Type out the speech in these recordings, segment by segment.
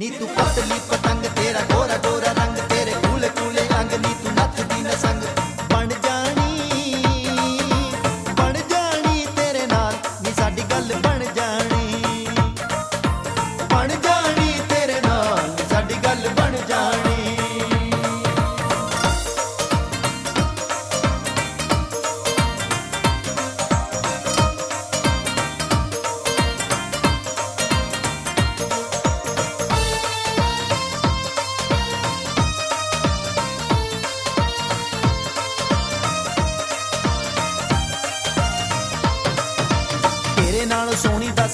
नी तू पतली पतंग तेरा गोरा गोरा रंग तेरे कूले कूले अंग नी तू नचदी न संग बन जानी तेरे नाल नी साडी गल बन जानी तेरे नाल नी साडी गल बन जानी। तेरे नालों सोहनी दस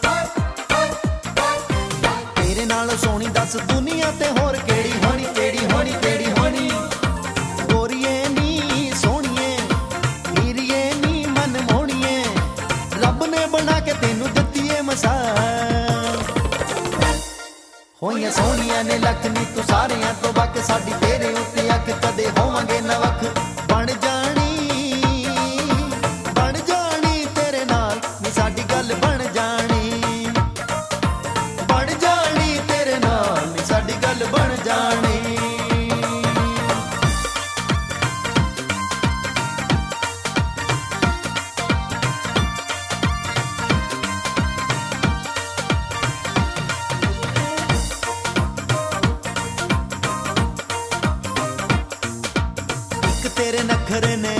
तेरे नालों सोहनी दस दुनिया ते होर केड़ी होनी केड़ी होनी केड़ी होनी। गोरिए नी सोहणिए हीरिए नी मन मोहणिए रब ने बना के तेनू दित्ती ए मिसाल होइयां सोहणियां ने लख नी तू सारियां तो वक साडी तेरे उत्ते अख कदे होवांगे न वख बन जानी तेरे नाल नी साडी गल बन जानी तेरे नाल नी साडी गल बन जानी। एक तेरे नखरे ने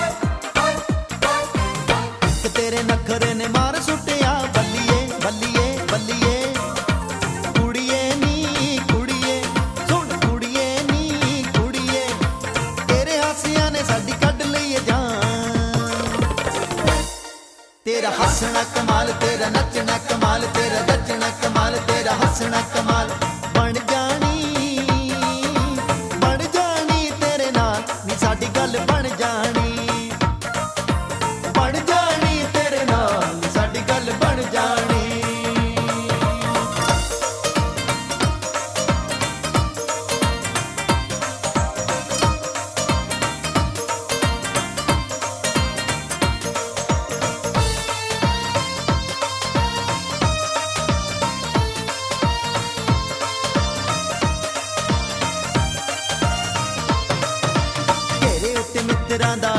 तेरे नखरे ने मार सुटिया बल्लिए बल्लिए बल्लिए कुड़िए नी कुड़िए सुन कुड़िए नी कुड़िए तेरे हासिया ने साडी कढ लई जान। तेरा हसना कमाल तेरा नचना कमाल तेरा नचना कमाल तेरा हसना कमाल बन जानी तेरे नाल नी साडी गल बन जानी तेरे नाल नी साडी गल बन जानी। तेरे उत्ते मित्रां दा